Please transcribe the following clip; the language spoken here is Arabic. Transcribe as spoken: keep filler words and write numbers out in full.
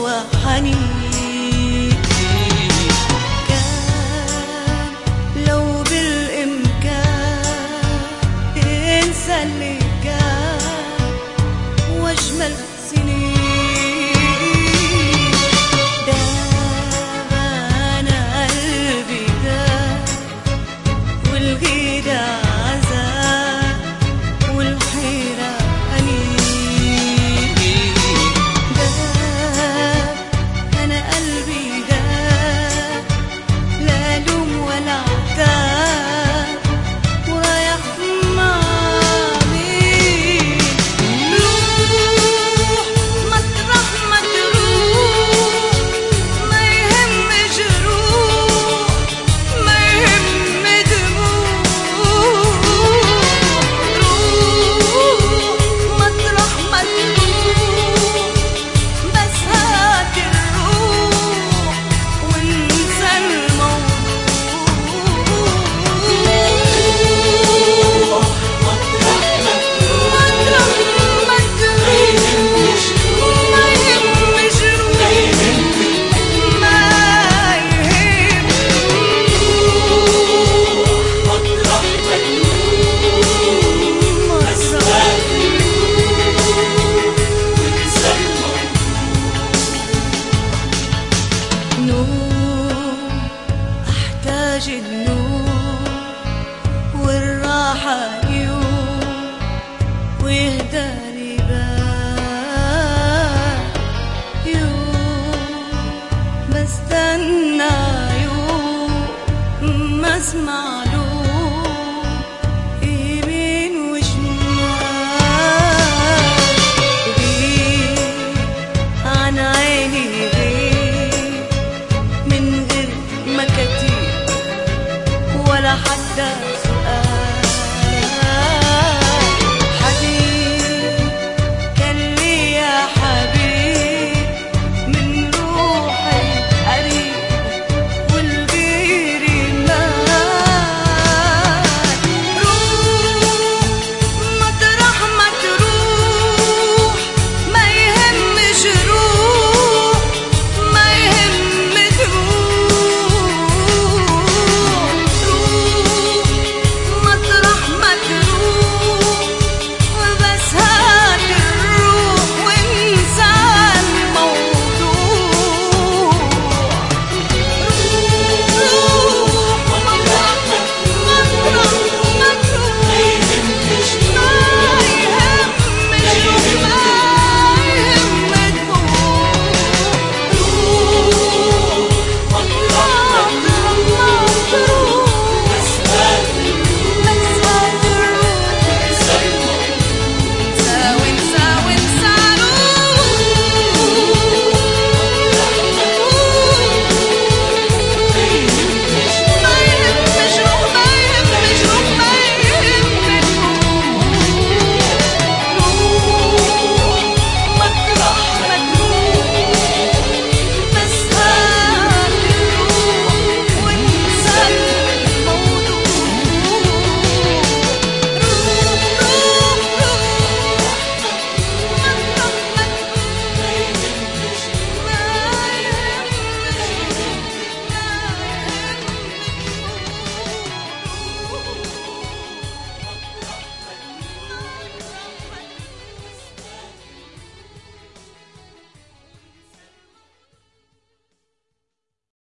وحنين. كان لو بالإمكان انسى اللي كان واجمل سنين. داب انا قلبي داب والغيرة عذاب والحيرة أنين. داب أنا قلبي داب لا لوم ولا عتاب ورايح مع مين. روح مطرح ما تروح ما يهم جروح ما يهم دموع. روح مطرح ما تروح بس هات الروح وانسى الموضوع. مطرح ما تروح ما يهمش روح ما يهم. مطرح ما تروح بس هات نور. احتاج النور والراحة يوم ويهدالي بال يوم بستنى يوم ما اسمع